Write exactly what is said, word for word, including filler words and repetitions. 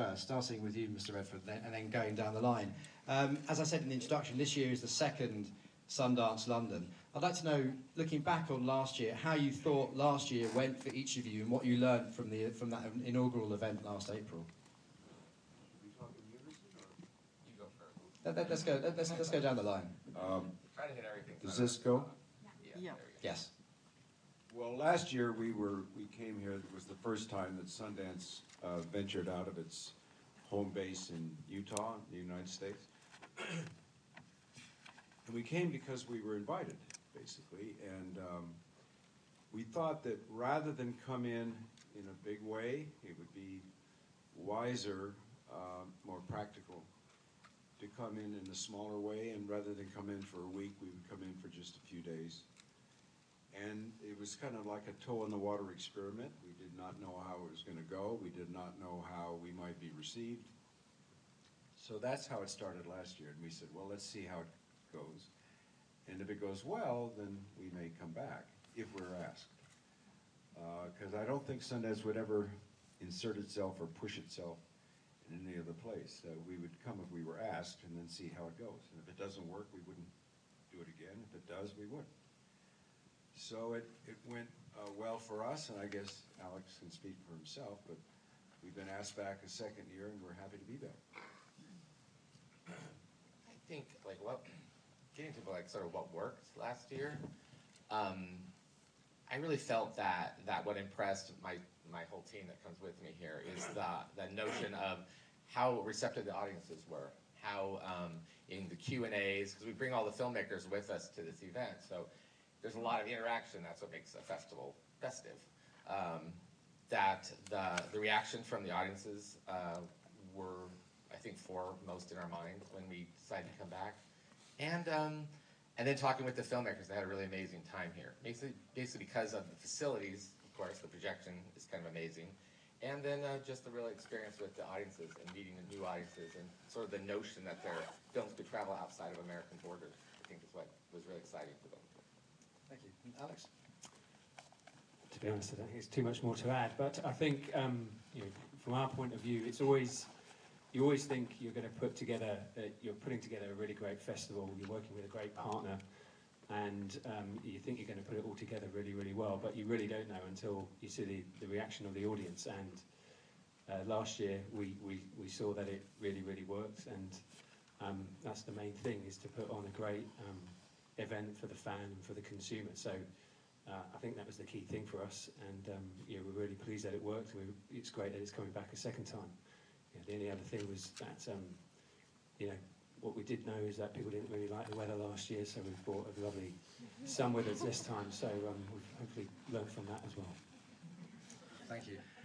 uh, starting with you, Mister Redford, then, and then going down the line. Um, as I said in the introduction, this year is the second Sundance London. I'd like to know, looking back on last year, how you thought last year went for each of you and what you learned from the from that inaugural event last April. Let, let, let's go. Let, let's let's go down the line. Um, Try to hit everything. does this go? Yeah. Yeah. Yes. Well, last year we were we came here. It was the first time that Sundance uh, ventured out of its home base in Utah, the United States. And we came because we were invited, basically, and um, we thought that rather than come in in a big way, it would be wiser, uh, more practical, to come in in a smaller way, and rather than come in for a week, we would come in for just a few days. And it was kind of like a toe-in-the-water experiment. We did not know how it was going to go. We did not know how we might be received. So that's how it started last year, and we said, well, let's see how it goes. And if it goes well, then we may come back, if we're asked. Because uh, I don't think Sundance would ever insert itself or push itself in any other place. Uh, we would come if we were asked and then see how it goes. And if it doesn't work, we wouldn't do it again. If it does, we would. So it, it went uh, well for us, and I guess Alex can speak for himself, but we've been asked back a second year, and we're happy to be back. I think, like, what, getting to, like, sort of what worked last year, um, I really felt that, that what impressed my, my whole team that comes with me here is the, the notion of how receptive the audiences were, how um, in the Q and A's, because we bring all the filmmakers with us to this event, so there's a lot of interaction. That's what makes a festival festive. Um, that the, the reaction from the audiences uh, were, I think, foremost in our minds when we decided to come back. And um, and then talking with the filmmakers, they had a really amazing time here. Basically, basically because of the facilities, of course, the projection is kind of amazing. And then uh, just the real experience with the audiences and meeting the new audiences and sort of the notion that their films could travel outside of American borders, I think is what was really exciting for them. Thank you. Alex? To be honest, I don't think there's too much more to add, but I think, um, you know, from our point of view, it's always, you always think you're going to put together, uh, you're putting together a really great festival, you're working with a great partner, and um, you think you're going to put it all together really, really well, but you really don't know until you see the, the reaction of the audience. And uh, last year, we, we, we saw that it really, really works, and um, that's the main thing, is to put on a great um, event for the fan and for the consumer. So uh, I think that was the key thing for us, and um, yeah, we're really pleased that it worked. We're, it's great that it's coming back a second time. Yeah, the only other thing was that, um, you know, what we did know is that people didn't really like the weather last year, so we've brought a lovely sun with us this time, so um, we've hopefully learned from that as well. Thank you.